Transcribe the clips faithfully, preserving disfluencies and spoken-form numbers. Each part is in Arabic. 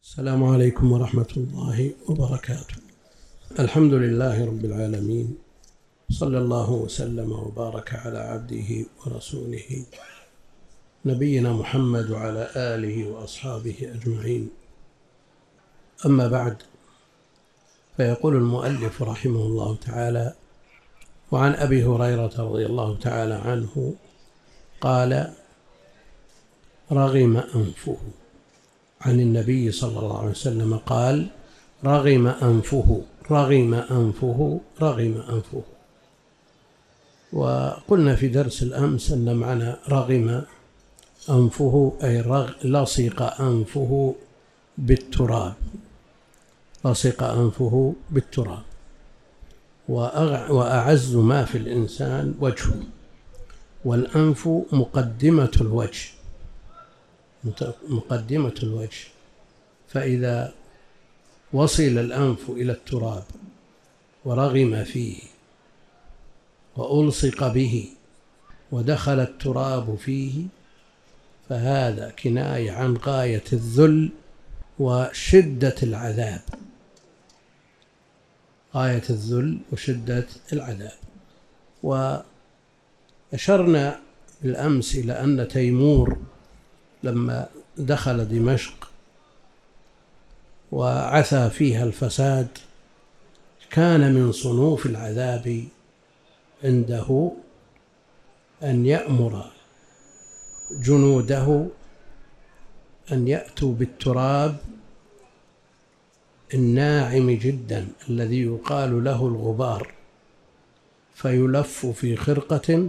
السلام عليكم ورحمة الله وبركاته. الحمد لله رب العالمين، صلى الله وسلم وبارك على عبده ورسوله نبينا محمد وعلى آله وأصحابه أجمعين. أما بعد، فيقول المؤلف رحمه الله تعالى: وعن أبي هريرة رضي الله تعالى عنه قال: رغم أنفه. عن النبي صلى الله عليه وسلم قال: رغم أنفه رغم أنفه رغم أنفه. وقلنا في درس الأمس أن معنى رغم أنفه أي لصق أنفه بالتراب، لصق أنفه بالتراب. وأعز ما في الإنسان وجهه، والأنف مقدمة الوجه مقدمة الوجه، فإذا وصل الأنف إلى التراب ورغم فيه وألصق به ودخل التراب فيه، فهذا كناية عن غاية الذل وشدة العذاب، غاية الذل وشدة العذاب. وأشرنا بالأمس إلى أن تيمور لما دخل دمشق وعثى فيها الفساد، كان من صنوف العذاب عنده أن يأمر جنوده أن يأتوا بالتراب الناعم جدا الذي يقال له الغبار، فيلف في خرقة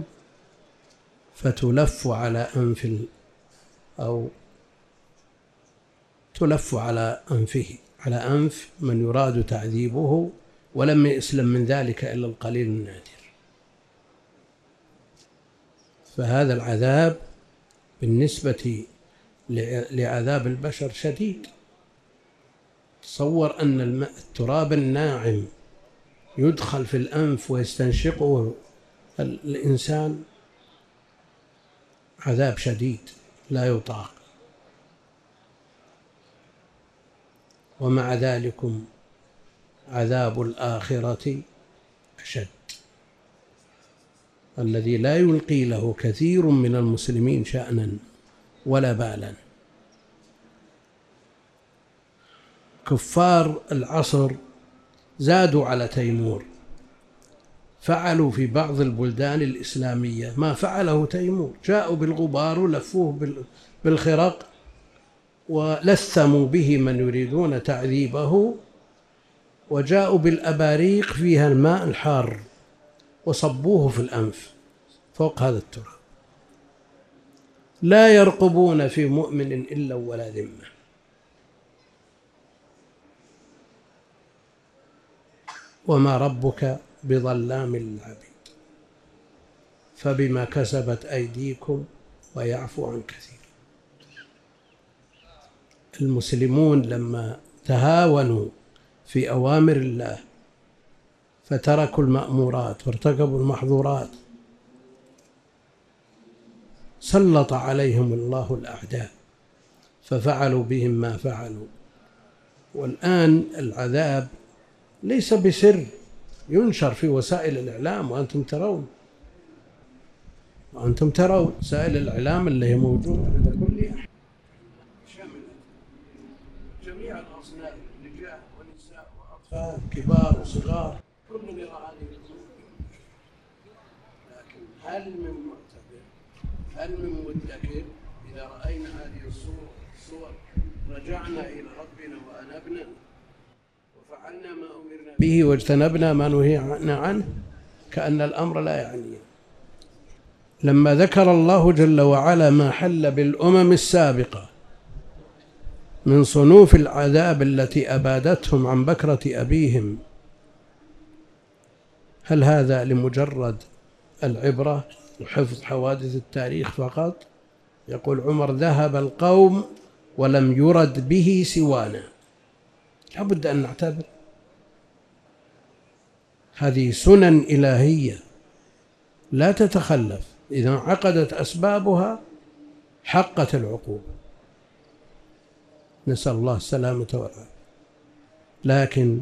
فتلف على أنف أو تلف على أنفه على أنف من يراد تعذيبه، ولم يسلم من ذلك إلا القليل النادر. فهذا العذاب بالنسبة لعذاب البشر شديد. تصور أن التراب الناعم يدخل في الأنف ويستنشقه الإنسان، عذاب شديد لا يطاق. ومع ذلك عذاب الآخرة أشد، الذي لا يلقي له كثير من المسلمين شأنا ولا بالا. كفار العصر زادوا على تيمور، فعلوا في بعض البلدان الإسلامية ما فعله تيمور، جاءوا بالغبار ولفوه بالخرق ولثموا به من يريدون تعذيبه، وجاءوا بالأباريق فيها الماء الحار وصبوه في الأنف فوق هذا التراب، لا يرقبون في مؤمن إلا ولا ذمة. وما ربك بظلام للعبيد فبما كسبت أيديكم ويعفو عن كثير. المسلمون لما تهاونوا في أوامر الله فتركوا المأمورات وارتكبوا المحظورات، سلط عليهم الله الأعداء ففعلوا بهم ما فعلوا. والآن العذاب ليس بسر، ينشر في وسائل الإعلام وأنتم ترون وأنتم ترون وسائل الإعلام اللي هي موجودة عند كل أحد، شملت جميع الأصناف، رجال ونساء وأطفال كبار وصغار، كل يرى هذه الظروف. لكن هل من معتبر، هل من مدكر إذا رأينا هذه الصور الصور رجعنا إلى ربنا وأنبنا وفعلنا ما أمرنا به واجتنبنا ما نهينا عنه كأن الأمر لا يعنيه. لما ذكر الله جل وعلا ما حل بالأمم السابقة من صنوف العذاب التي أبادتهم عن بكرة أبيهم، هل هذا لمجرد العبرة وحفظ حوادث التاريخ فقط؟ يقول عمر: ذهب القوم ولم يرد به سوانا. لا بد أن نعتبر، هذه سنن إلهية لا تتخلف، إذا عقدت أسبابها حقت العقوبة. نسأل الله السلامة والعافية. لكن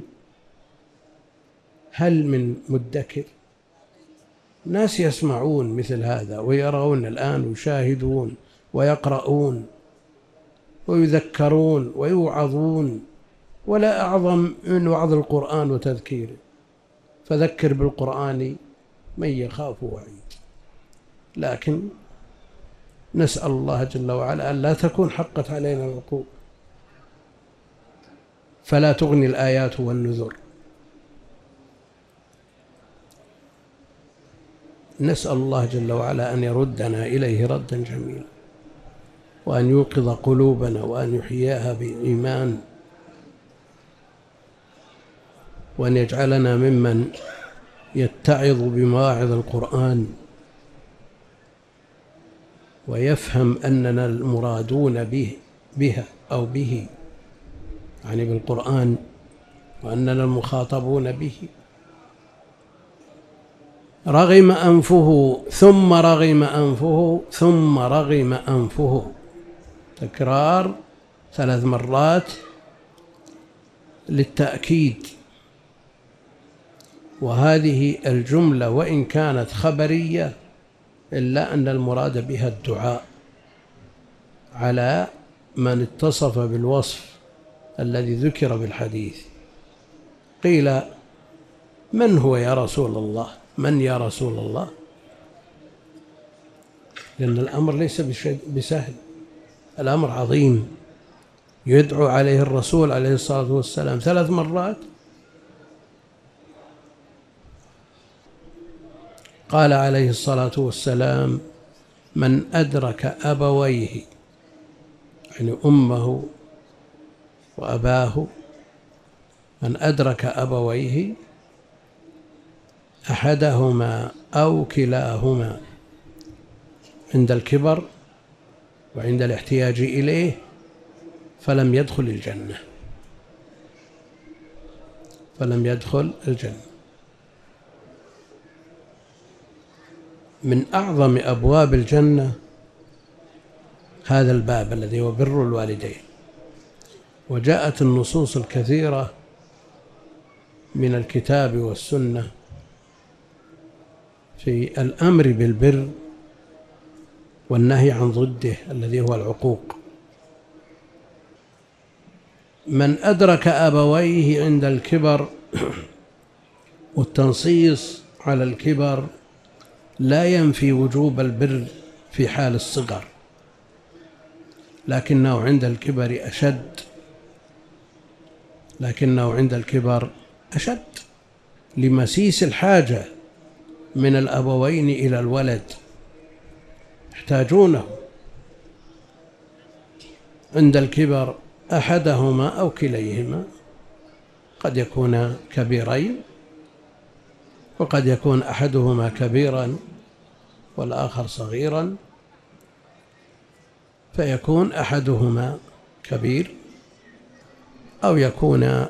هل من مدكر؟ ناس يسمعون مثل هذا ويرون الآن ويشاهدون ويقرؤون ويذكرون ويوعظون، ولا أعظم من وعظ القرآن وتذكيره، فذكر بالقرآن من يخاف وعيد. لكن نسأل الله جل وعلا أن لا تكون حقت علينا العقوبة، فلا تغني الآيات والنذر. نسأل الله جل وعلا أن يردنا إليه ردا جميلا، وأن يوقظ قلوبنا، وأن يحييها بالإيمان، وأن يجعلنا ممن يتعظ بمواعظ القرآن ويفهم أننا المرادون به بها أو به، يعني بالقرآن، وأننا المخاطبون به. رغم أنفه ثم رغم أنفه ثم رغم أنفه، تكرار ثلاث مرات للتأكيد. وهذه الجملة وإن كانت خبرية إلا أن المراد بها الدعاء على من اتصف بالوصف الذي ذكر بالحديث. قيل: من هو يا رسول الله؟ من يا رسول الله؟ لأن الأمر ليس بسهل، الأمر عظيم، يدعو عليه الرسول عليه الصلاة والسلام ثلاث مرات. قال عليه الصلاة والسلام: من أدرك أبويه، يعني أمه وأباه، من أدرك أبويه أحدهما أو كلاهما عند الكبر وعند الاحتياج إليه فلم يدخل الجنة، فلم يدخل الجنة. من أعظم أبواب الجنة هذا الباب الذي هو بر الوالدين، وجاءت النصوص الكثيرة من الكتاب والسنة في الأمر بالبر والنهي عن ضده الذي هو العقوق. من أدرك أبويه عند الكبر، والتنصيص على الكبر لا ينفي وجوب البر في حال الصغر، لكنه عند الكبر أشد، لكنه عند الكبر أشد لمسيس الحاجة من الأبوين إلى الولد، يحتاجونه عند الكبر أحدهما أو كليهما، قد يكون كبيرين وقد يكون أحدهما كبيرا والآخر صغيرا، فيكون أحدهما كبير أو يكون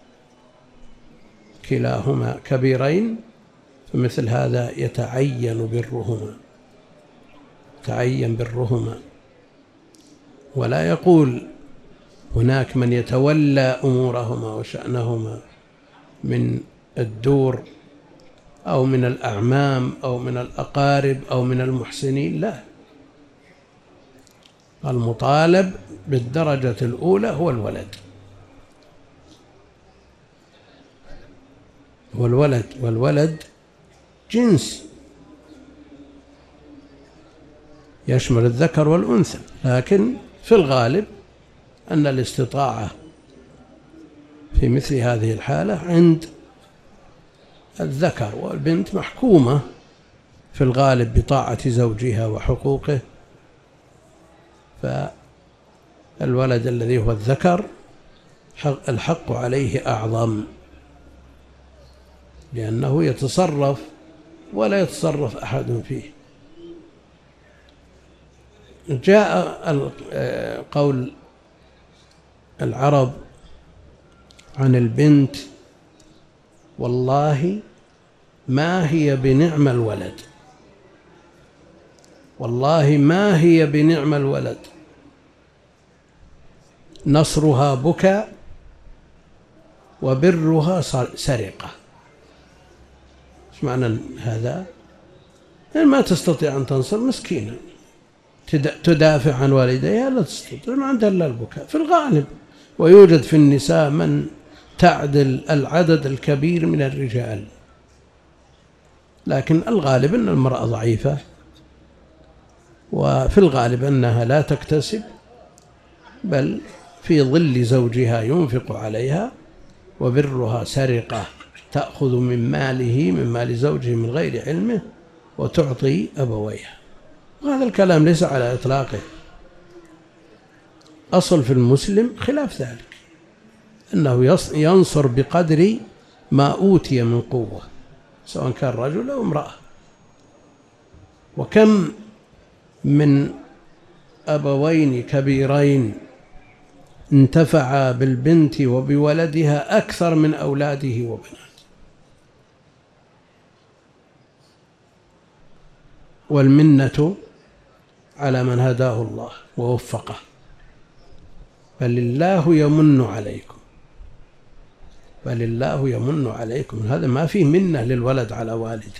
كلاهما كبيرين، فمثل هذا يتعين برهما، يتعين برهما. ولا يقول هناك من يتولى أمورهما وشأنهما من الدور أو من الأعمام أو من الأقارب أو من المحسنين، لا، المطالب بالدرجة الأولى هو الولد، والولد والولد جنس يشمل الذكر والأنثى، لكن في الغالب أن الاستطاعة في مثل هذه الحالة عند الذكر، والبنت محكومة في الغالب بطاعة زوجها وحقوقه، فالولد الذي هو الذكر الحق عليه أعظم، لأنه يتصرف ولا يتصرف أحد فيه. جاء قول العرب عن البنت: والله ما هي بنعم الولد، والله ما هي بنعم الولد. نصرها بكاء وبرها سرقة. ايش معنى هذا؟ يعني ما تستطيع أن تنصر مسكينا تدافع عن والديها، لا تستطيع، ما عندها إلا البكاء في الغالب. ويوجد في النساء من تعدل العدد الكبير من الرجال، لكن الغالب أن المرأة ضعيفة، وفي الغالب أنها لا تكتسب، بل في ظل زوجها ينفق عليها، وبرها سرقة، تأخذ من ماله من مال زوجه من غير علمه وتعطي أبويها. وهذا الكلام ليس على إطلاقه، أصل في المسلم خلاف ذلك، أنه ينصر بقدر ما أوتي من قوة، سواء كان رجل أو امرأة. وكم من أبوين كبيرين انتفعا بالبنت وبولدها أكثر من أولاده وبناته. والمنة على من هداه الله ووفقه، بل الله يمن عليكم، بل الله يمن عليكم. هذا ما فيه منة للولد على والده،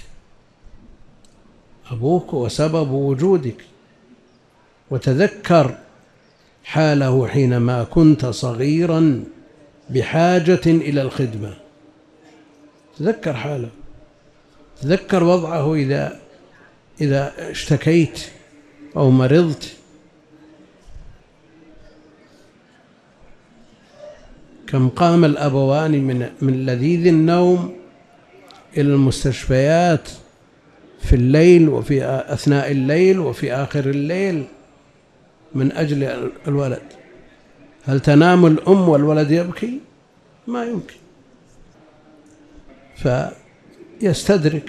أبوك وسبب وجودك. وتذكر حاله حينما كنت صغيرا بحاجة إلى الخدمة، تذكر حاله، تذكر وضعه إذا إذا اشتكيت أو مرضت. كم قام الأبوان من من لذيذ النوم إلى المستشفيات في الليل وفي أثناء الليل وفي آخر الليل من أجل الولد. هل تنام الأم والولد يبكي؟ ما يمكن. فيستدرك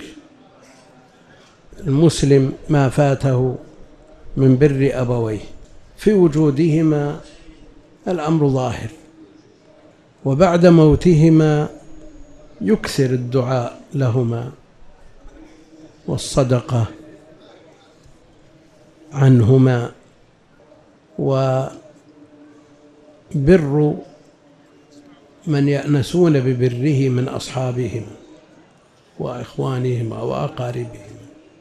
المسلم ما فاته من بر أبويه، في وجودهما الأمر ظاهر، وبعد موتهما يكثر الدعاء لهما والصدقة عنهما، وبر من يأنسون ببره من أصحابهم وإخوانهم وأقاربهم.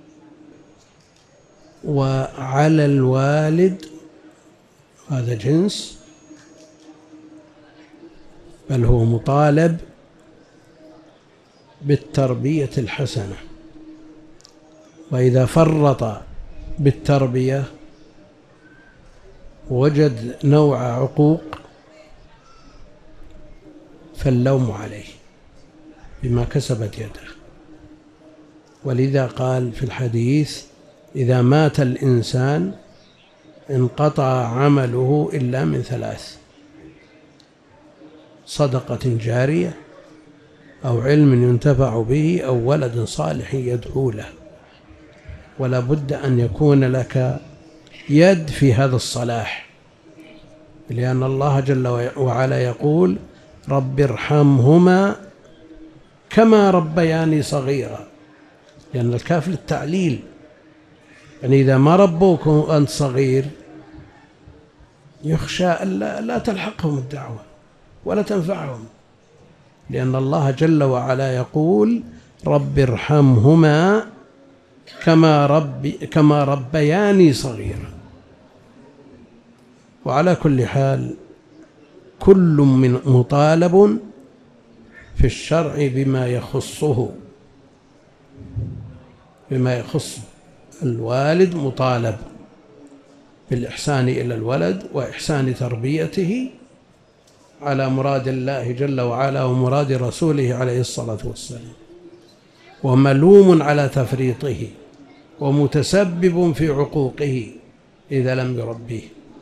وعلى الوالد، هذا جنس، بل هو مطالب بالتربية الحسنة، وإذا فرط بالتربية وجد نوع عقوق فاللوم عليه بما كسبت يده. ولذا قال في الحديث: إذا مات الإنسان انقطع عمله إلا من ثلاث: صدقة جارية، أو علم ينتفع به، أو ولد صالح يدعو له. ولا بد أن يكون لك يد في هذا الصلاح، لأن الله جل وعلا يقول: رب ارحمهما كما ربياني صغيرا، لأن الكاف للتعليل، يعني إذا ما ربوك وأنت صغير يخشى ألا لا تلحقهم الدعوة ولا تنفعهم، لأن الله جل وعلا يقول: رب ارحمهما كما ربي كما ربياني صغيرا. وعلى كل حال كل من مطالب في الشرع بما يخصه، بما يخص الوالد مطالب بالإحسان إلى الولد وإحسان تربيته على مراد الله جل وعلا ومراد رسوله عليه الصلاة والسلام، وملوم على تفريطه ومتسبب في عقوقه إذا لم يربيه.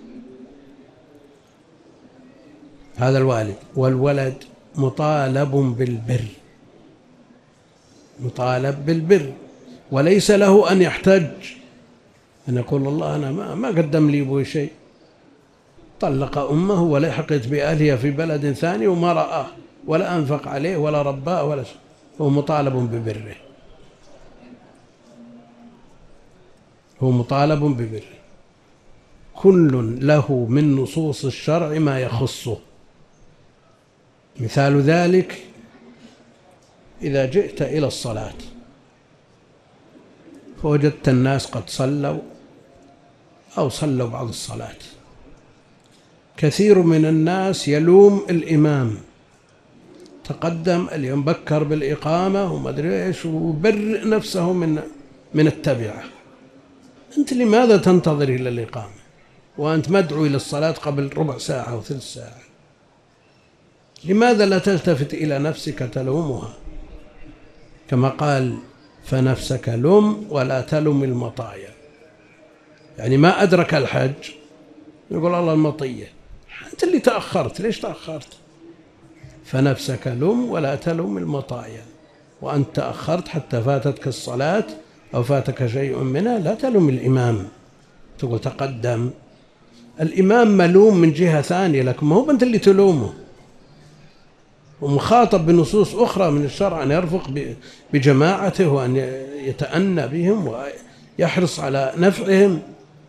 هذا الوالد. والولد مطالب بالبر، مطالب بالبر، وليس له أن يحتج أن يقول: الله أنا ما, ما قدم لي أبوي شيء، طلق أمه ولحقت بأهلها في بلد ثاني وما رآه ولا أنفق عليه ولا رباه ولا شيء. هو مطالب ببره، هو مطالب ببره. كل له من نصوص الشرع ما يخصه. مثال ذلك إذا جئت إلى الصلاة فوجدت الناس قد صلوا أو صلوا بعض الصلاة، كثير من الناس يلوم الإمام، تقدم اليوم بكر بالإقامة وما أدري إيش وبرئ نفسه من من التبعة. أنت لماذا تنتظر إلى الإقامة وأنت مدعو إلى الصلاة قبل ربع ساعة أو ثلث ساعة؟ لماذا لا تلتفت إلى نفسك تلومها؟ كما قال فنفسك لم ولا تلم المطايا، يعني ما أدرك الحج يقول الله المطية، أنت اللي تأخرت، ليش تأخرت؟ فنفسك لم ولا تلم المطايا، وأنت تأخرت حتى فاتتك الصلاة أو فاتك شيء منها، لا تلم الإمام، تقول تقدم. الإمام ملوم من جهة ثانية، لكن ما هو أنت اللي تلومه، ومخاطب بنصوص أخرى من الشرع أن يرفق بجماعته وأن يتأنى بهم ويحرص على نفعهم،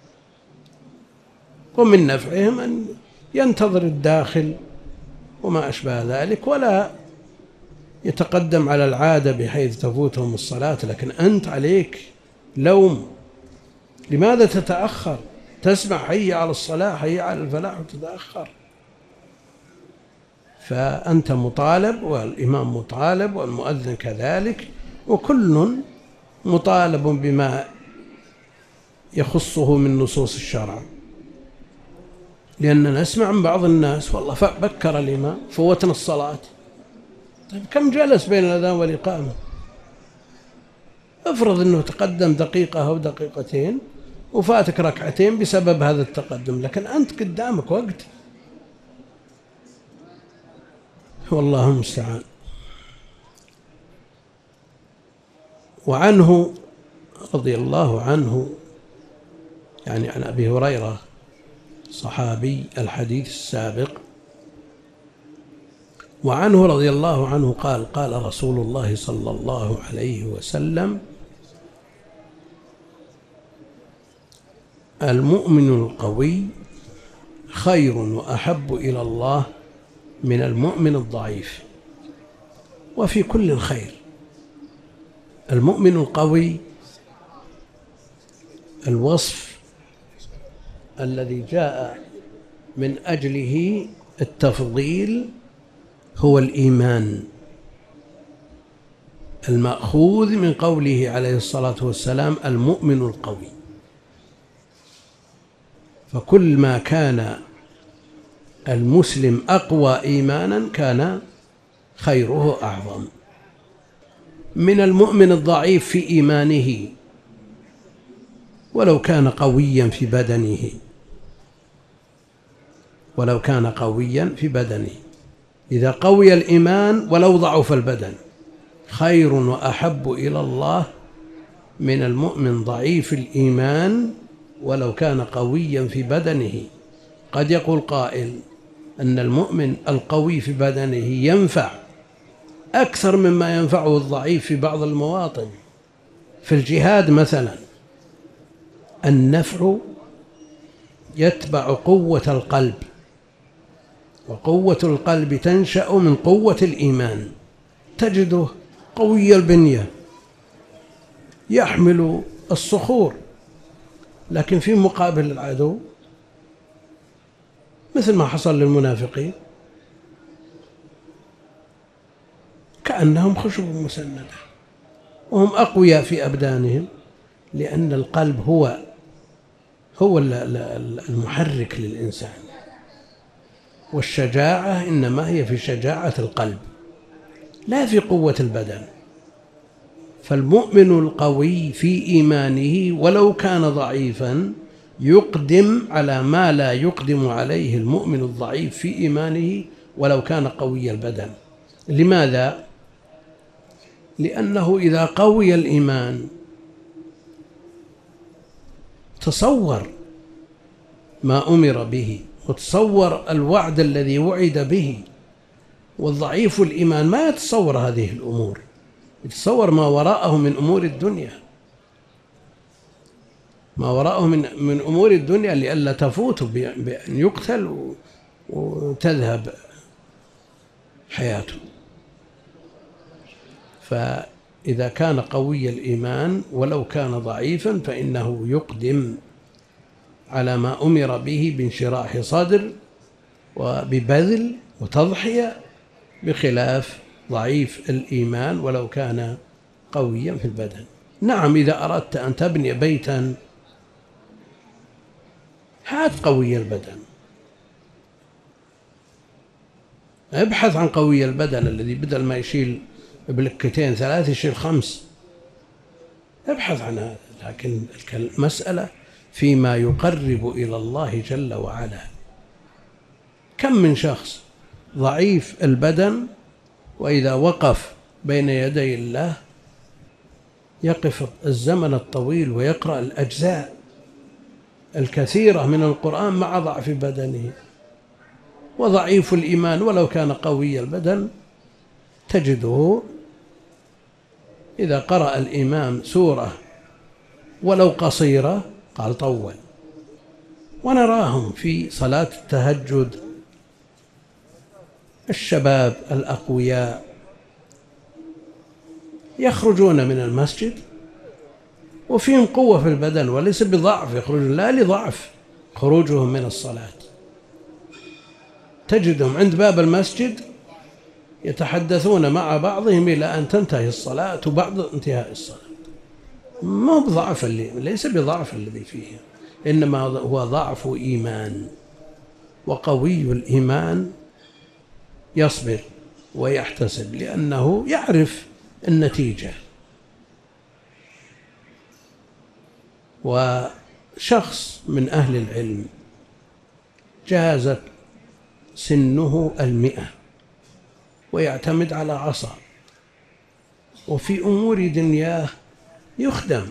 ومن نفعهم أن ينتظر الداخل وما أشبه ذلك، ولا يتقدم على العادة بحيث تفوتهم الصلاة. لكن أنت عليك لوم، لماذا تتأخر؟ تسمع حي على الصلاة حي على الفلاح وتتأخر. فأنت مطالب والإمام مطالب والمؤذن كذلك، وكل مطالب بما يخصه من نصوص الشرع. لأننا نسمع من بعض الناس والله بكر الإمام فوتنا الصلاة. طيب كم جلس بين الأذان والإقامة؟ افرض أنه تقدم دقيقة أو دقيقتين وفاتك ركعتين بسبب هذا التقدم، لكن أنت قدامك وقت، والله المستعان. وعنه رضي الله عنه، يعني عن أبي هريرة صحابي الحديث السابق، وعنه رضي الله عنه قال قال رسول الله صلى الله عليه وسلم: المؤمن القوي خير وأحب إلى الله من المؤمن الضعيف، وفي كل خير. المؤمن القوي الوصف الذي جاء من أجله التفضيل هو الإيمان، المأخوذ من قوله عليه الصلاة والسلام: المؤمن القوي. فكل ما كان المسلم أقوى إيمانا كان خيره أعظم من المؤمن الضعيف في إيمانه ولو كان قويا في بدنه ولو كان قويا في بدنه إذا قوي الإيمان ولو ضعف البدن خير وأحب إلى الله من المؤمن ضعيف الإيمان ولو كان قويا في بدنه. قد يقول قائل أن المؤمن القوي في بدنه ينفع أكثر مما ينفعه الضعيف في بعض المواطن. في الجهاد مثلا النفع يتبع قوة القلب، وقوة القلب تنشأ من قوة الإيمان. تجده قوي البنية يحمل الصخور، لكن في مقابل العدو مثل ما حصل للمنافقين كأنهم خشب مسندة، وهم أقوياء في أبدانهم، لأن القلب هو هو المحرك للإنسان، والشجاعة إنما هي في شجاعة القلب لا في قوة البدن. فالمؤمن القوي في إيمانه ولو كان ضعيفا يقدم على ما لا يقدم عليه المؤمن الضعيف في إيمانه ولو كان قوي البدن. لماذا؟ لأنه إذا قوي الإيمان تصور ما أمر به وتصور الوعد الذي وعد به، والضعيف الإيمان ما يتصور هذه الأمور، يتصور ما وراءه من أمور الدنيا. ما وراءه من من أمور الدنيا لئلا تفوت بأن يقتل وتذهب حياته. فإذا كان قوي الإيمان ولو كان ضعيفا فإنه يقدم على ما أمر به بانشراح صدر وببذل وتضحية، بخلاف ضعيف الإيمان ولو كان قويا في البدن. نعم، إذا أردت أن تبني بيتا هات قوي البدن، ابحث عن قوي البدن الذي بدل ما يشيل بلكتين ثلاث يشيل خمس، ابحث عن هذا. لكن المسألة فيما يقرب إلى الله جل وعلا. كم من شخص ضعيف البدن وإذا وقف بين يدي الله يقف الزمن الطويل ويقرأ الأجزاء الكثيرة من القرآن مع ضعف بدنه. وضعيف الإيمان ولو كان قوي البدن تجده إذا قرأ الإمام سورة ولو قصيرة قال طول. ونراهم في صلاة التهجد الشباب الأقوياء يخرجون من المسجد وفيهم قوة في البدن وليس بضعف، يخرجون لا لضعف خروجهم من الصلاة، تجدهم عند باب المسجد يتحدثون مع بعضهم إلى أن تنتهي الصلاة وبعد انتهاء الصلاة. ما هو بضعف، اللي ليس بضعف الذي فيه، إنما هو ضعف إيمان. وقوي الإيمان يصبر ويحتسب لأنه يعرف النتيجة. وشخص من أهل العلم جازت سنه المئة ويعتمد على عصا وفي أمور دنياه يخدم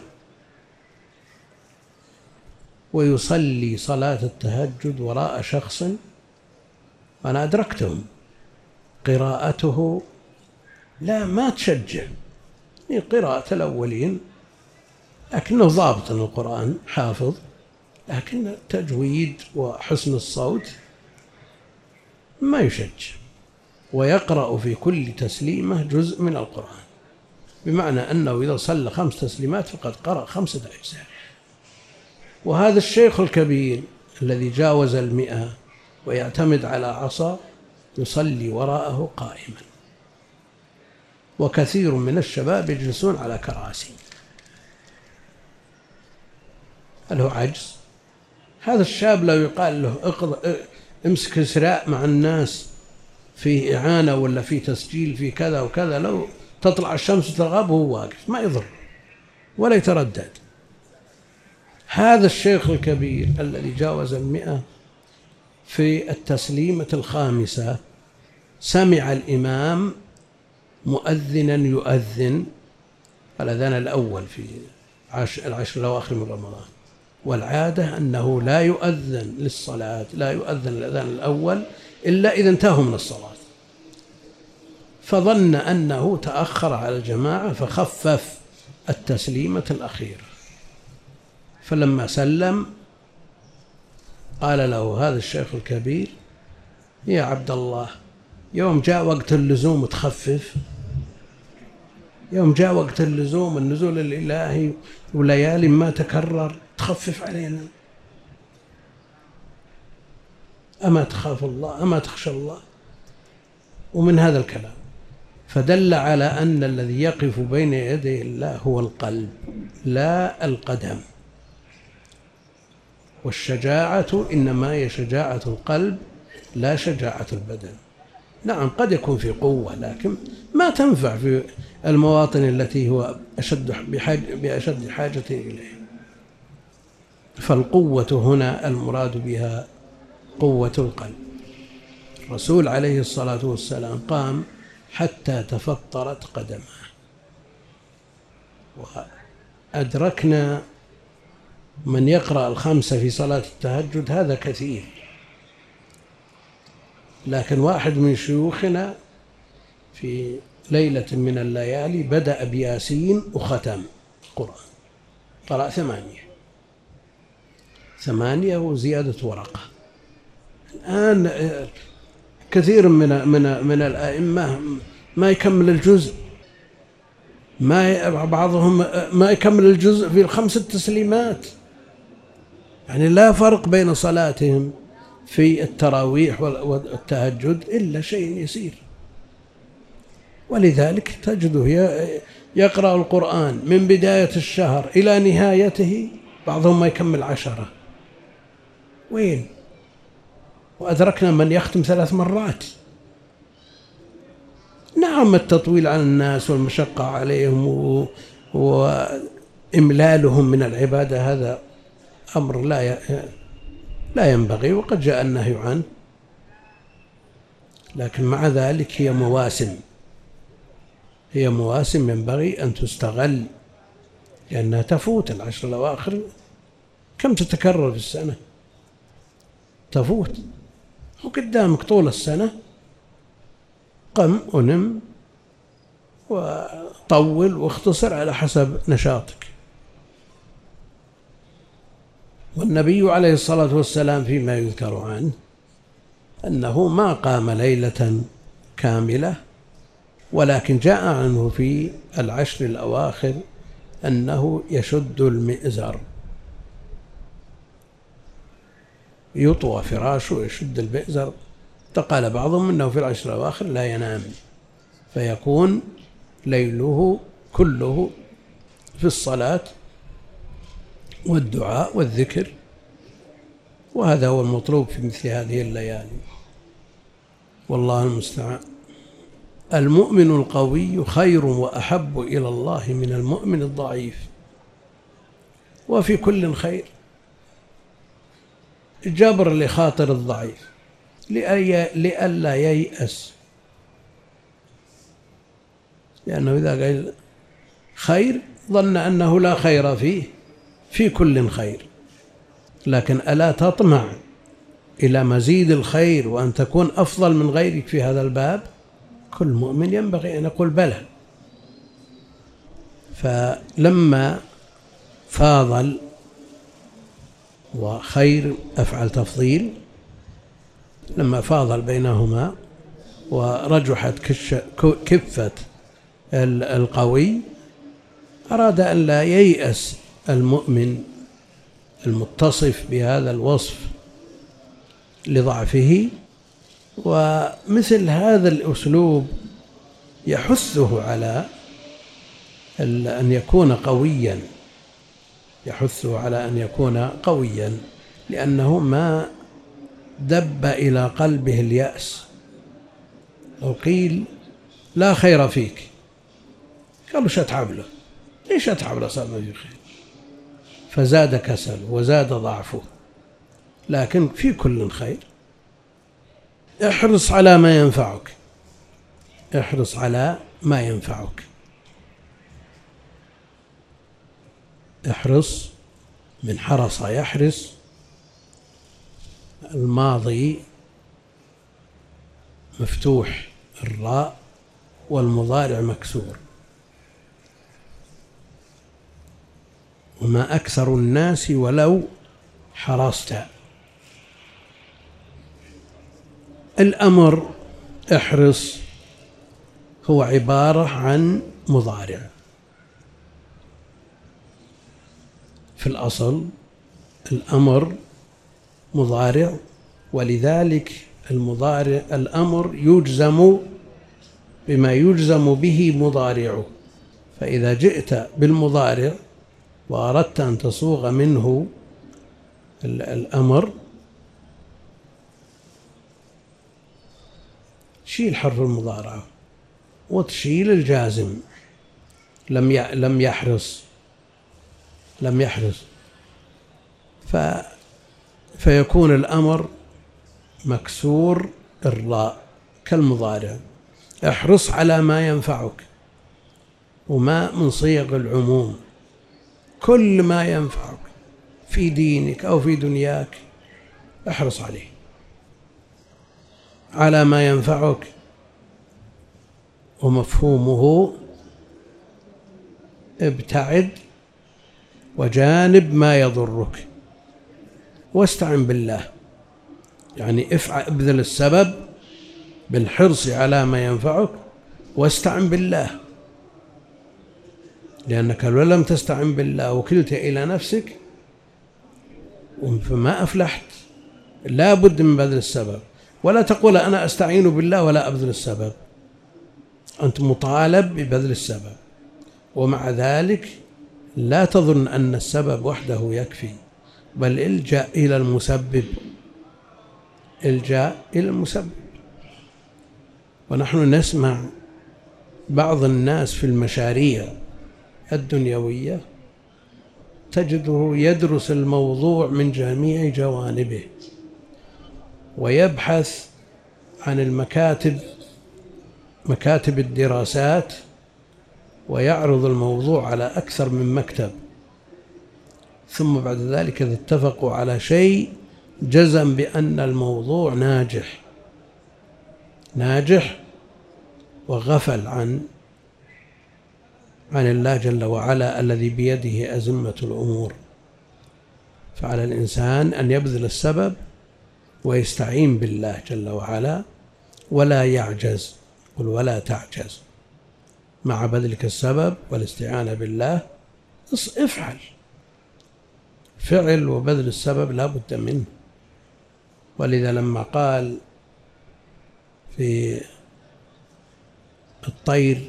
ويصلي صلاة التهجد وراء شخص أنا أدركتهم قراءته لا ما تشجع، قراءة الأولين لكنه ضابط القرآن حافظ، لكن التجويد وحسن الصوت ما يشجع، ويقرأ في كل تسليمة جزء من القرآن، بمعنى أنه إذا صلى خمس تسليمات فقد قرأ خمسة أجزاء. وهذا الشيخ الكبير الذي جاوز المئة ويعتمد على عصا يصلي وراءه قائما، وكثير من الشباب يجلسون على كراسي. هل هو عجز؟ هذا الشاب لو يقال له اقض... امسك سراء مع الناس في إعانة ولا في تسجيل في كذا وكذا، لو تطلع الشمس تغاب وهو واقف ما يضر ولا يتردد. هذا الشيخ الكبير الذي جاوز المئة في التسليمة الخامسة سمع الإمام مؤذنا يؤذن الأذان الأول في العشر الأواخر من رمضان، والعادة أنه لا يؤذن للصلاة، لا يؤذن الأذان الأول إلا إذا انتهوا من الصلاة، فظن أنه تأخر على الجماعة فخفف التسليمة الأخيرة. فلما سلم قال له هذا الشيخ الكبير يا عبد الله، يوم جاء وقت اللزوم تخفف، يوم جاء وقت اللزوم النزول الإلهي وليالي ما تكرر تخفف علينا، أما تخاف الله أما تخشى الله؟ ومن هذا الكلام فدل على أن الذي يقف بين يدي الله هو القلب لا القدم، والشجاعة إنما هي شجاعة القلب لا شجاعة البدن. نعم قد يكون في قوة لكن ما تنفع في المواطن التي هو أشد بحاجة بأشد حاجة إليه. فالقوة هنا المراد بها قوة القلب. الرسول عليه الصلاة والسلام قام حتى تفطرت قدمه، وأدركنا من يقرأ الخمسة في صلاة التهجد هذا كثير، لكن واحد من شيوخنا في ليلة من الليالي بدأ بياسين وختم القرآن، قرأ ثمانية ثمانية وزيادة ورقة. الآن كثير من من من الأئمة ما يكمل الجزء، ما بعضهم ما يكمل الجزء في الخمس التسليمات. يعني لا فرق بين صلاتهم في التراويح والتهجد إلا شيء يسير. ولذلك تجده يقرأ القرآن من بداية الشهر إلى نهايته، بعضهم ما يكمل عشرة. وين؟ وأدركنا من يختم ثلاث مرات. نعم التطويل على الناس والمشقة عليهم وإملالهم من العبادة هذا أمر لا لا ينبغي، وقد جاء النهي عنه، لكن مع ذلك هي مواسم هي مواسم ينبغي أن تستغل، لأنها تفوت. العشر الأواخر كم تتكرر في السنة؟ تفوت، وقدامك طول السنة، قم ونم وطول واختصر على حسب نشاطك. والنبي عليه الصلاة والسلام فيما يذكر عنه أنه ما قام ليلة كاملة، ولكن جاء عنه في العشر الأواخر أنه يشد المئزر، يطوى فراشه ويشد المئزر. قال بعضهم أنه في العشر الأواخر لا ينام، فيكون ليله كله في الصلاة والدعاء والذكر، وهذا هو المطلوب في مثل هذه الليالي، والله المستعان. المؤمن القوي خير وأحب إلى الله من المؤمن الضعيف، وفي كل خير. جبر لخاطر الضعيف لئلا ييأس، لأنه إذا قال خير ظن أنه لا خير فيه. في كل خير، لكن ألا تطمع إلى مزيد الخير وأن تكون أفضل من غيرك في هذا الباب؟ كل مؤمن ينبغي أن يقول بلى. فلما فاضل وخير أفعل تفضيل، لما فاضل بينهما ورجحت كفة القوي، أراد أن لا ييأس المؤمن المتصف بهذا الوصف لضعفه. ومثل هذا الأسلوب يحثه على أن يكون قويا يحثه على أن يكون قويا لأنه ما دب إلى قلبه اليأس. لو قيل لا خير فيك، قالوا شتعب له، ليش أتعب له؟ صار ما في خير، فزاد كسل وزاد ضعفه. لكن في كل خير. احرص على ما ينفعك، احرص على ما ينفعك، احرص من حرص يحرص. الماضي مفتوح الراء والمضارع مكسور. وما أكثر الناس ولو حرصت. الأمر احرص هو عبارة عن مضارع في الأصل. الأمر مضارع، ولذلك المضارع الأمر يجزم بما يجزم به مضارعه. فإذا جئت بالمضارع وأردت أن تصوغ منه الأمر، شيل حرف المضارعة وتشيل الجازم. لم لم يحرص لم يحرص ف فيكون الأمر مكسور الراء كالمضارع. احرص على ما ينفعك، وما من صيغ العموم. كل ما ينفعك في دينك أو في دنياك احرص عليه. على ما ينفعك ومفهومه ابتعد وجانب ما يضرك. واستعن بالله، يعني افعل ابذل السبب بالحرص على ما ينفعك واستعن بالله، لأنك لو لم تستعن بالله وكلت إلى نفسك فما أفلحت. لا بد من بذل السبب، ولا تقول أنا أستعين بالله ولا أبذل السبب، أنت مطالب ببذل السبب، ومع ذلك لا تظن أن السبب وحده يكفي، بل الجأ إلى المسبب، الجأ إلى المسبب. ونحن نسمع بعض الناس في المشاريع الدنيوية تجده يدرس الموضوع من جميع جوانبه، ويبحث عن المكاتب مكاتب الدراسات، ويعرض الموضوع على أكثر من مكتب، ثم بعد ذلك إذا اتفقوا على شيء جزم بأن الموضوع ناجح ناجح وغفل عن عن الله جل وعلا الذي بيده أزمة الأمور. فعلى الإنسان أن يبذل السبب ويستعين بالله جل وعلا، ولا يعجز، قل ولا تعجز، مع بذلك السبب والاستعانة بالله افعل. فعل وبذل السبب لا بد منه. ولذا لما قال في الطير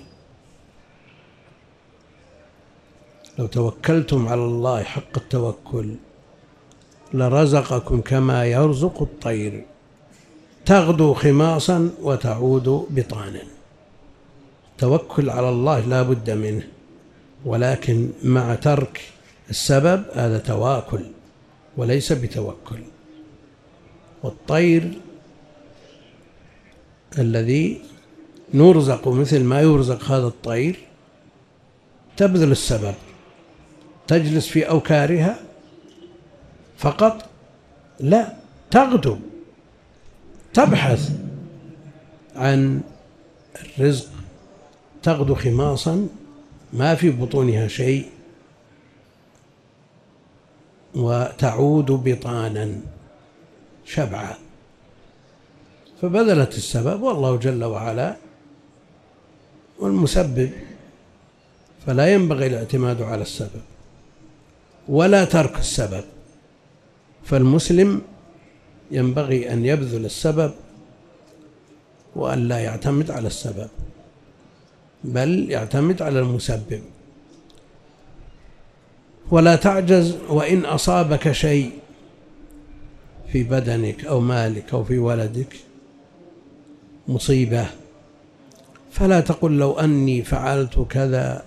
لو توكلتم على الله حق التوكل لرزقكم كما يرزق الطير تغدو خماصا وتعود بطانا. التوكل على الله لا بد منه، ولكن مع ترك السبب هذا تواكل وليس بتوكل. والطير الذي نرزق مثل ما يرزق هذا الطير تبذل السبب، تجلس في أوكارها فقط؟ لا، تغدو، تبحث عن الرزق، تغدو خماصا ما في بطونها شيء، وتعود بطانا شبعا. فبذلت السبب، والله جل وعلا والمسبب، فلا ينبغي الاعتماد على السبب ولا ترك السبب. فالمسلم ينبغي أن يبذل السبب وأن لا يعتمد على السبب، بل يعتمد على المسبب. ولا تعجز وإن أصابك شيء في بدنك أو مالك أو في ولدك مصيبة، فلا تقل لو أني فعلت كذا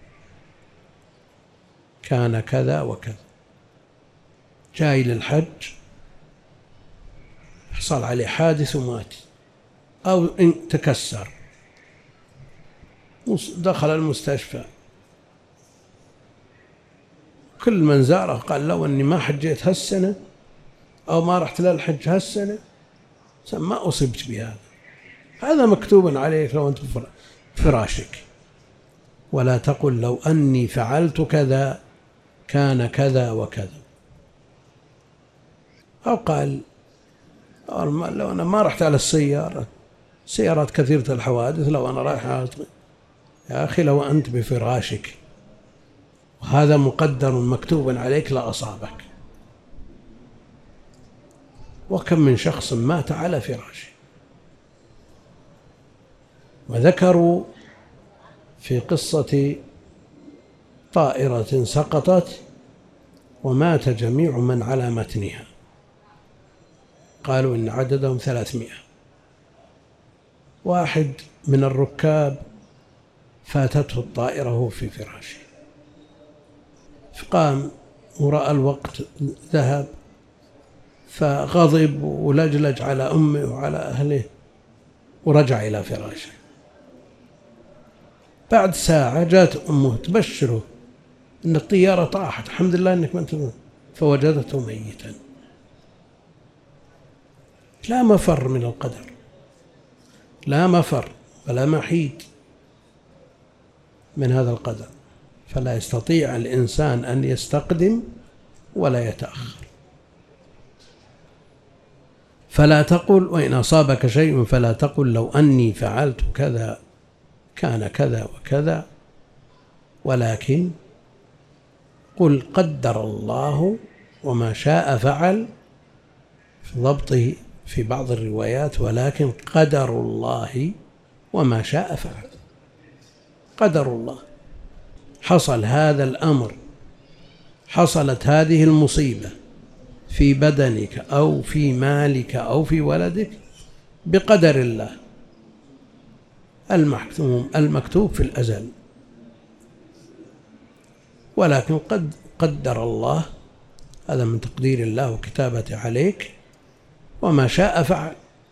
كان كذا وكذا. جاي للحج حصل عليه حادث ومات، أو تكسر دخل المستشفى، كل من زاره قال لو أني ما حجيت هالسنة أو ما رحت للحج هالسنة ما أصبت بهذا. هذا مكتوب عليك لو أنت بفراشك. ولا تقل لو أني فعلت كذا كان كذا وكذا. أو قال لو أنا ما رحت على السيارة، سيارات كثيرة الحوادث، لو أنا رايح، يا أخي لو أنت بفراشك وهذا مقدر مكتوب عليك لأصابك. وكم من شخص مات على فراشه. وذكروا في قصة طائرة سقطت ومات جميع من على متنها، قالوا إن عددهم ثلاثمائة. واحد من الركاب فاتته الطائرة وهو في فراشه، فقام ورأى الوقت ذهب فغضب ولجلج على أمه وعلى أهله ورجع إلى فراشه. بعد ساعة جاءت أمه تبشره أن الطيارة طاحت، الحمد لله أنك ما أنت، فوجدته ميتا. لا مفر من القدر، لا مفر ولا محيد من هذا القدر. فلا يستطيع الإنسان أن يستقدم ولا يتأخر. فلا تقل وإن أصابك شيء فلا تقل لو أني فعلت كذا كان كذا وكذا، ولكن قل قدر الله وما شاء فعل، في ضبطه في بعض الروايات ولكن قدر الله وما شاء فعل. قدر الله، حصل هذا الأمر، حصلت هذه المصيبة في بدنك أو في مالك أو في ولدك بقدر الله المحكوم المكتوب في الأزل، ولكن قد قدر الله، هذا من تقدير الله وكتابته عليك، وما شاء فعل.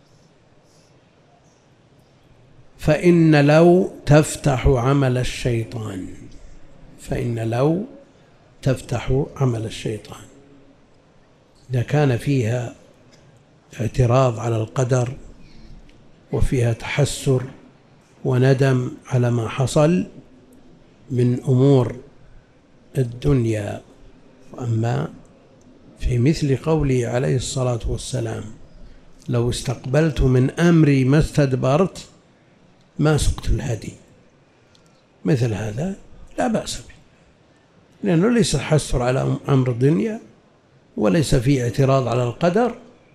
فإن لو تفتح عمل الشيطان، فإن لو تفتح عمل الشيطان إذا كان فيها اعتراض على القدر وفيها تحسر وندم على ما حصل من أمور الدنيا. وأما في مثل قوله عليه الصلاة والسلام لو استقبلت من أمري ما استدبرت ما سقت الهدي، مثل هذا لا بأس به، لأنه ليس تحسر على أمر الدنيا وليس فيه اعتراض على القدر،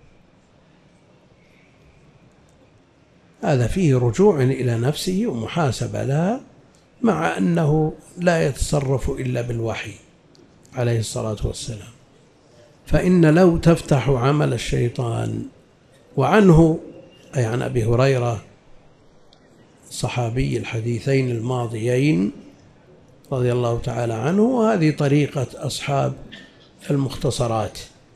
هذا فيه رجوع إلى نفسه ومحاسبة لها، مع أنه لا يتصرف إلا بالوحي عليه الصلاة والسلام. فإن لو تفتح عمل الشيطان. وعنه أي عن أبي هريرة صحابي الحديثين الماضيين رضي الله تعالى عنه، وهذه طريقة أصحاب المختصرات،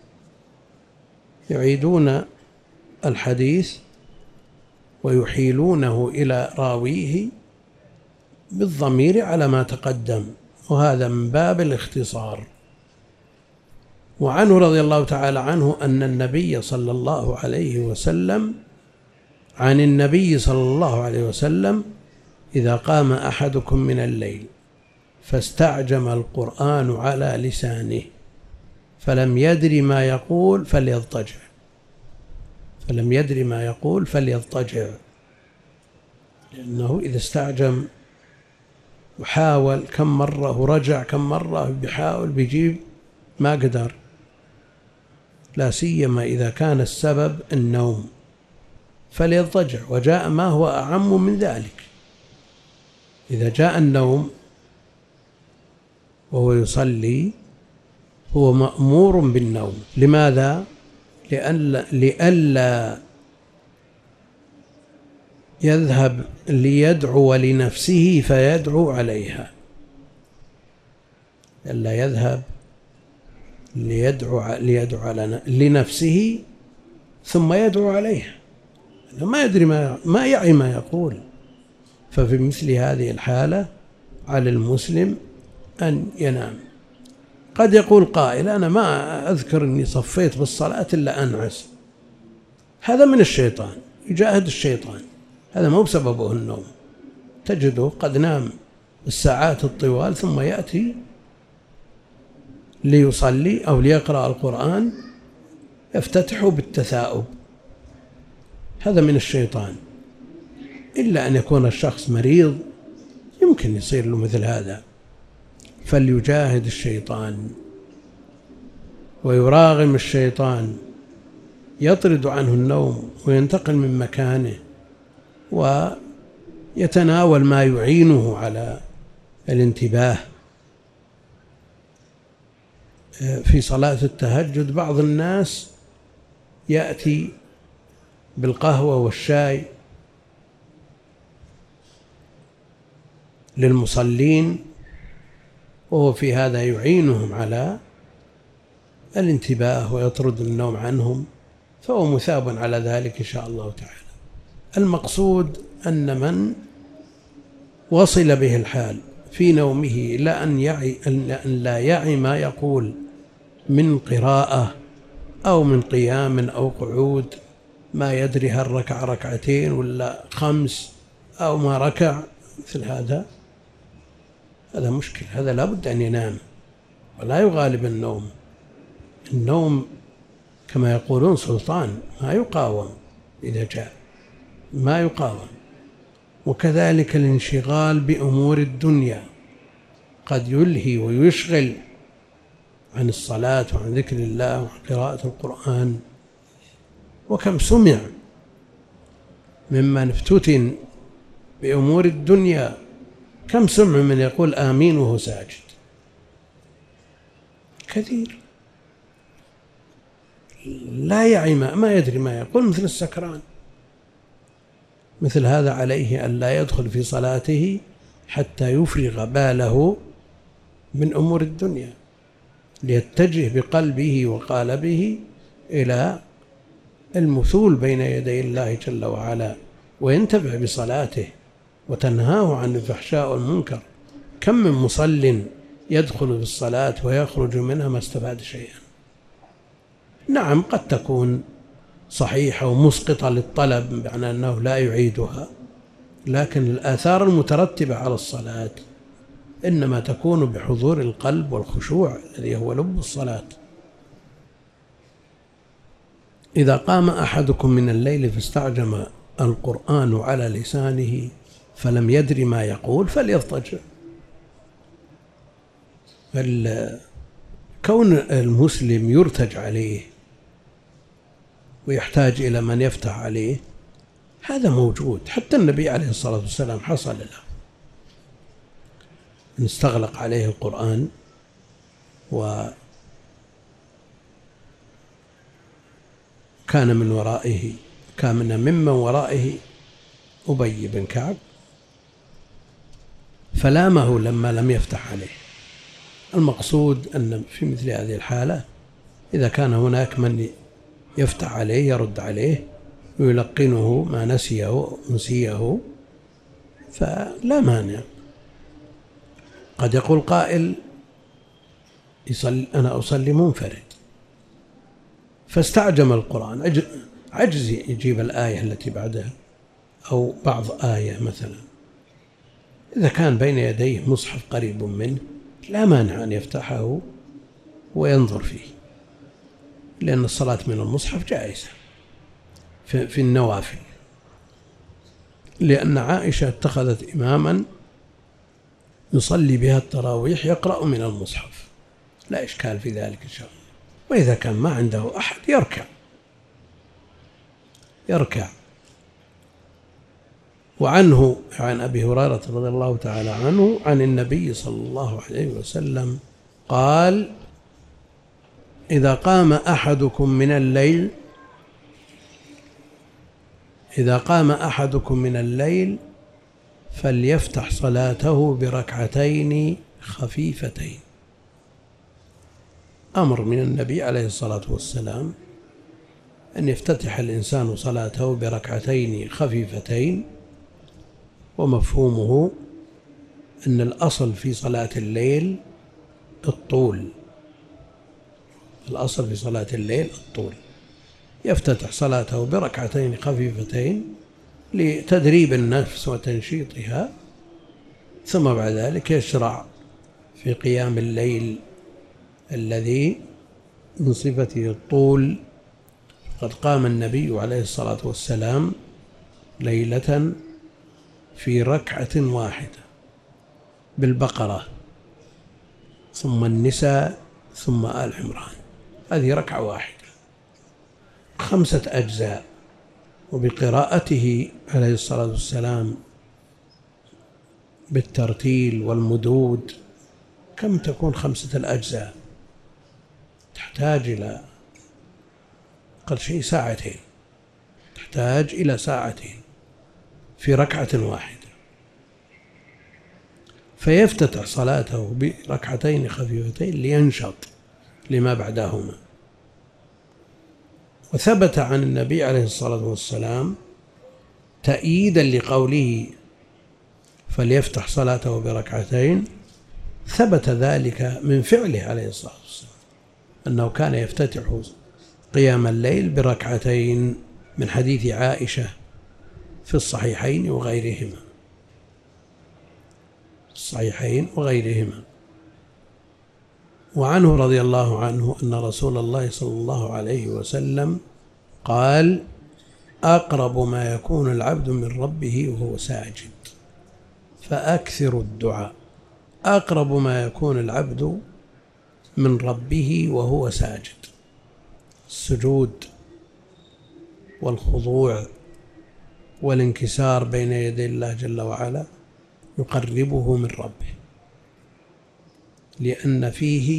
يعيدون الحديث ويحيلونه إلى راويه بالضمير على ما تقدم، وهذا من باب الاختصار. وعنه رضي الله تعالى عنه أن النبي صلى الله عليه وسلم عن النبي صلى الله عليه وسلم إذا قام أحدكم من الليل فاستعجم القرآن على لسانه فلم يدر ما يقول فليضطجع، فلم يدر ما يقول فليضطجع، لأنه إذا استعجم وحاول كم مرة ورجع كم مرة بيحاول بيجيب ما قدر، لا سيما إذا كان السبب النوم، فليضطجع. وجاء ما هو أعم من ذلك، إذا جاء النوم وهو يصلي هو مأمور بالنوم. لماذا؟ لئلا لئلا يذهب ليدعو لنفسه فيدعو عليها، لئلا يذهب ليدعو ليدعو لنفسه ثم يدعو عليها، ما يدري ما ما يعي ما يقول. ففي مثل هذه الحالة على المسلم أن ينام. قد يقول قائل أنا ما أذكر أني صفيت بالصلاة إلا أنعس، هذا من الشيطان، يجاهد الشيطان، هذا مو بسببه النوم، تجده قد نام الساعات الطوال ثم يأتي ليصلي أو ليقرأ القرآن يفتتح بالتثاؤب، هذا من الشيطان. إلا أن يكون الشخص مريض يمكن يصير له مثل هذا، فليجاهد الشيطان ويراغم الشيطان، يطرد عنه النوم وينتقل من مكانه ويتناول ما يعينه على الانتباه. في صلاة التهجد بعض الناس يأتي بالقهوة والشاي للمصلين، وهو في هذا يعينهم على الانتباه ويطرد النوم عنهم، فهو مثاب على ذلك إن شاء الله تعالى. المقصود أن من وصل به الحال في نومه لا أن يعي أن لا يعي ما يقول من قراءة أو من قيام أو قعود، ما يدري هل ركع ركعتين ولا خمس أو ما ركع، مثل هذا هذا مشكل، هذا لابد أن ينام ولا يغالب النوم. النوم كما يقولون سلطان ما يقاوم، إذا جاء ما يقاوم. وكذلك الانشغال بأمور الدنيا قد يلهي ويشغل عن الصلاة وعن ذكر الله وعن قراءة القرآن. وكم سمع ممن افتتن بأمور الدنيا، كم سمع من يقول آمين وهو ساجد، كثير لا يعي ما يدري ما يقول، مثل السكران. مثل هذا عليه أن لا يدخل في صلاته حتى يفرغ باله من أمور الدنيا، ليتجه بقلبه وقالبه إلى المثول بين يدي الله جل وعلا، وينتفع بصلاته وتنهاه عن الفحشاء والمنكر. كم من مصل يدخل في الصلاة ويخرج منها ما استفاد شيئا. نعم قد تكون صحيحة ومسقطة للطلب، بمعنى أنه لا يعيدها، لكن الآثار المترتبة على الصلاة إنما تكون بحضور القلب والخشوع الذي هو لب الصلاة. إذا قام أحدكم من الليل فاستعجم القرآن على لسانه فلم يدر ما يقول فليضطجع. كون المسلم يرتج عليه ويحتاج إلى من يفتح عليه هذا موجود، حتى النبي عليه الصلاة والسلام حصل له أن استغلق عليه القرآن، وكان من ورائه كان ممن ورائه أبي بن كعب فلامه لما لم يفتح عليه. المقصود أن في مثل هذه الحالة إذا كان هناك من يفتح عليه يرد عليه ويلقنه ما نسيه نسيه فلا مانع. قد يقول قائل يصلي أنا أصلي منفرد فاستعجم القرآن، عجز يجيب الآية التي بعدها أو بعض آية مثلا، إذا كان بين يديه مصحف قريب منه لا مانع أن يفتحه وينظر فيه، لأن الصلاة من المصحف جائزة في النوافل، لأن عائشة اتخذت إماما يصلي بها التراويح يقرأ من المصحف، لا إشكال في ذلك إن شاء الله. وإذا كان ما عنده أحد يركع يركع وعنه عن أبي هريرة رضي الله تعالى عنه عن النبي صلى الله عليه وسلم قال: إذا قام أحدكم من الليل إذا قام أحدكم من الليل فليفتح صلاته بركعتين خفيفتين. أمر من النبي عليه الصلاة والسلام أن يفتتح الإنسان صلاته بركعتين خفيفتين، ومفهومه أن الأصل في صلاة الليل الطول، الأصل في صلاة الليل الطول. يفتتح صلاته بركعتين خفيفتين لتدريب النفس وتنشيطها، ثم بعد ذلك يشرع في قيام الليل الذي من صفته الطول. قد قام النبي عليه الصلاة والسلام ليلة في ركعة واحدة بالبقرة ثم النساء ثم آل عمران، هذه ركعة واحدة خمسة أجزاء، وبقراءته عليه الصلاة والسلام بالترتيل والمدود كم تكون خمسة الأجزاء؟ تحتاج إلى أقل شيء ساعتين، تحتاج إلى ساعتين في ركعة واحدة. فيفتتح صلاته بركعتين خفيفتين لينشط لما بعدهما. وثبت عن النبي عليه الصلاة والسلام تأييدا لقوله فليفتح صلاته بركعتين، ثبت ذلك من فعله عليه الصلاة والسلام أنه كان يفتتح قيام الليل بركعتين، من حديث عائشة في الصحيحين وغيرهما الصحيحين وغيرهما وعنه رضي الله عنه أن رسول الله صلى الله عليه وسلم قال: أقرب ما يكون العبد من ربه وهو ساجد فأكثر الدعاء. أقرب ما يكون العبد من ربه وهو ساجد، السجود والخضوع والانكسار بين يدي الله جل وعلا يقربه من ربه، لأن فيه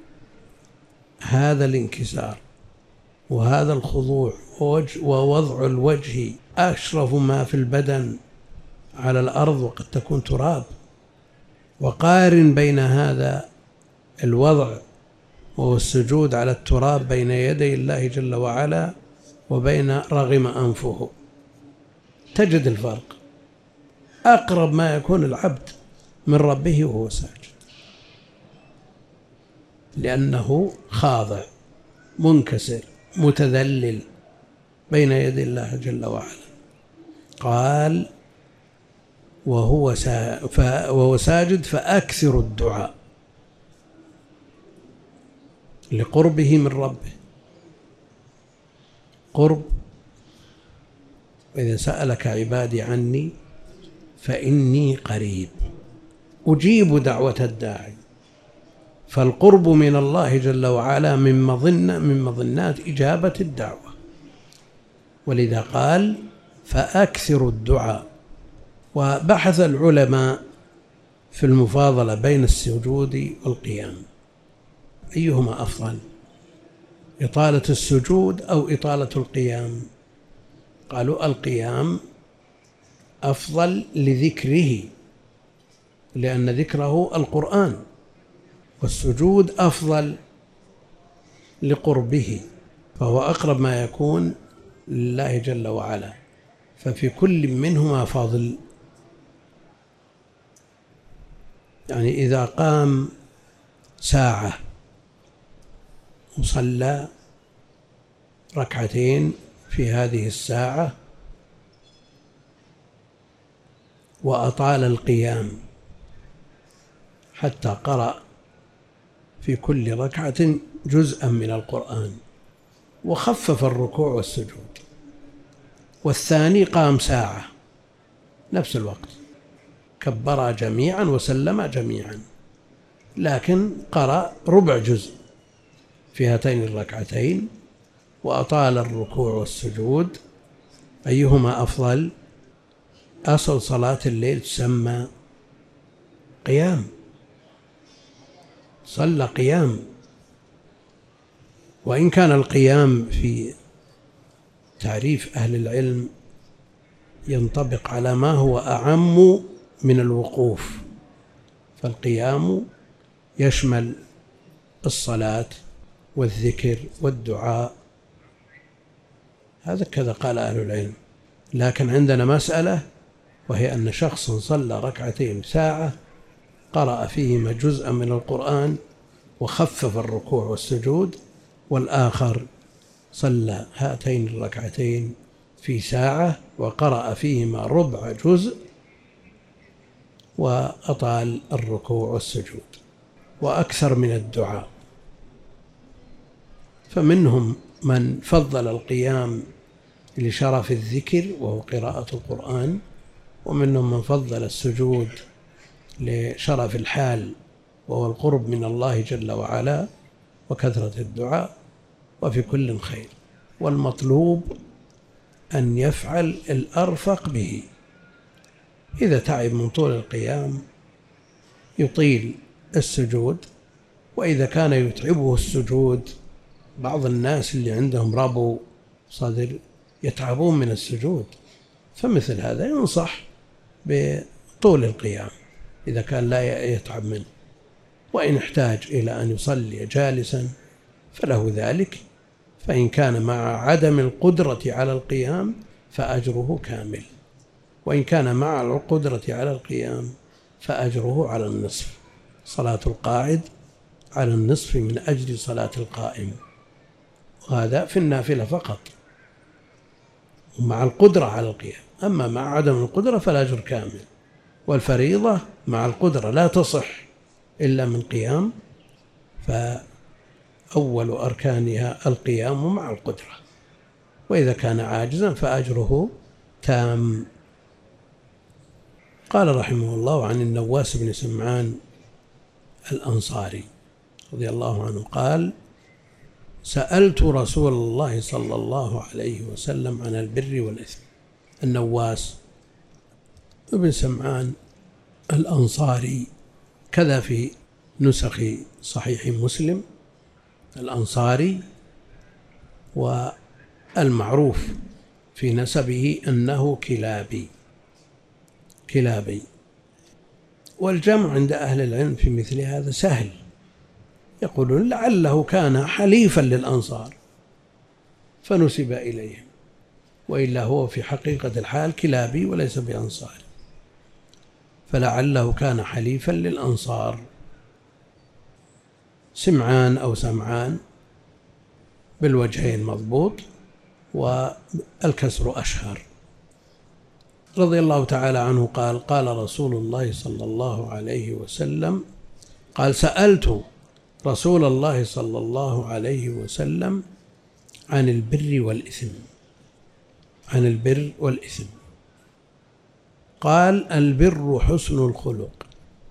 هذا الانكسار وهذا الخضوع ووضع الوجه أشرف ما في البدن على الأرض وقد تكون تراب، وقارن بين هذا الوضع وهو السجود على التراب بين يدي الله جل وعلا وبين رغم أنفه، تجد الفرق. أقرب ما يكون العبد من ربه وهو ساجد، لأنه خاضع منكسر متذلل بين يدي الله جل وعلا. قال: وهو وهو ساجد فأكثر الدعاء لقربه من ربه. قرب: وإذا سألك عبادي عني فإني قريب أجيب دعوة الداعي. فالقرب من الله جل وعلا من مظنة من مظنات إجابة الدعوة، ولذا قال: فأكثر الدعاء. وبحث العلماء في المفاضلة بين السجود والقيام، أيهما أفضل، إطالة السجود أو إطالة القيام؟ قالوا: القيام أفضل لذكره، لأن ذكره القرآن، والسجود أفضل لقربه، فهو أقرب ما يكون لله جل وعلا، ففي كل منهما فضل. يعني إذا قام ساعة وصلى ركعتين في هذه الساعة وأطال القيام حتى قرأ في كل ركعة جزءا من القرآن وخفف الركوع والسجود، والثاني قام ساعة نفس الوقت، كبر جميعا وسلم جميعا، لكن قرأ ربع جزء في هاتين الركعتين وأطال الركوع والسجود، أيهما أفضل؟ أصل صلاة الليل تسمى قيام، صلى قيام. وإن كان القيام في تعريف أهل العلم ينطبق على ما هو أعم من الوقوف، فالقيام يشمل الصلاة والذكر والدعاء، هذا كذا قال أهل العلم. لكن عندنا مسألة، وهي أن شخص صلى ركعتين ساعة قرأ فيهما جزءا من القرآن وخفف الركوع والسجود، والآخر صلى هاتين الركعتين في ساعة وقرأ فيهما ربع جزء وأطال الركوع والسجود وأكثر من الدعاء. فمنهم من فضل القيام لشرف الذكر وهو قراءة القرآن، ومنهم من فضل السجود لشرف الحال وهو القرب من الله جل وعلا وكثرة الدعاء، وفي كل خير. والمطلوب أن يفعل الأرفق به، إذا تعب من طول القيام يطيل السجود، وإذا كان يتعبه السجود، بعض الناس اللي عندهم ربو صدر يتعبون من السجود، فمثل هذا ينصح بطول القيام إذا كان لا يتعب منه، وإن احتاج إلى أن يصلي جالسا فله ذلك، فإن كان مع عدم القدرة على القيام فأجره كامل، وإن كان مع القدرة على القيام فأجره على النصف. صلاة القاعد على النصف من أجل صلاة القائم، وهذا في النافلة فقط ومع القدرة على القيام، أما مع عدم القدرة فالأجر كامل. والفريضة مع القدرة لا تصح إلا من قيام، فأول أركانها القيام مع القدرة، وإذا كان عاجزا فأجره تام. قال رحمه الله عن النواس بن سمعان الأنصاري رضي الله عنه قال: سألت رسول الله صلى الله عليه وسلم عن البر والإثم. النواس بن سمعان الأنصاري، كذا في نسخ صحيح مسلم الأنصاري، والمعروف في نسبه أنه كلابي كلابي والجمع عند أهل العلم في مثل هذا سهل، يقولون لعله كان حليفا للأنصار فنسب إليهم، وإلا هو في حقيقة الحال كلابي وليس بأنصاري، فلعله كان حليفا للأنصار. سمعان أو سمعان بالوجهين مضبوط، والكسر أشهر. رضي الله تعالى عنه قال: قال رسول الله صلى الله عليه وسلم قال: سألت رسول الله صلى الله عليه وسلم عن البر والإثم عن البر والإثم قال: البر حسن الخلق.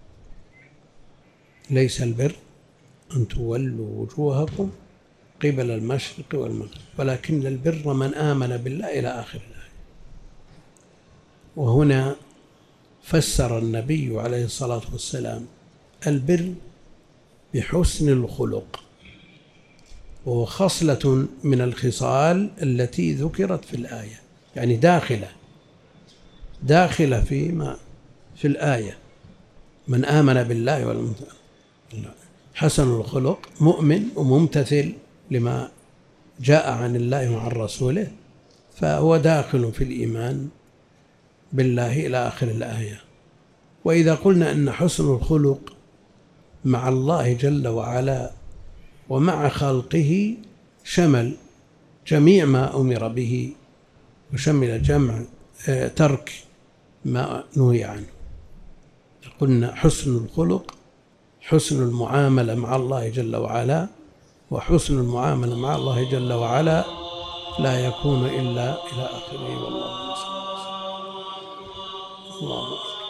ليس البر أن تولوا وجوهكم قبل المشرق والمغرب، ولكن البر من آمن بالله إلى آخر الآية. وهنا فسر النبي عليه الصلاة والسلام البر بحسن الخلق، وهو خصلة من الخصال التي ذكرت في الآية، يعني داخلة داخلة فيما في الآية: من آمن بالله والمؤمن. حسن الخلق مؤمن وممتثل لما جاء عن الله وعن رسوله، فهو داخل في الإيمان بالله إلى آخر الآية. وإذا قلنا أن حسن الخلق مع الله جل وعلا ومع خلقه شمل جميع ما أمر به، وشمل جمع ترك ما نهي عنه. قلنا حسن الخلق حسن المعاملة مع الله جل وعلا، وحسن المعاملة مع الله جل وعلا لا يكون إلا إلى آخره. والله المستعان. الله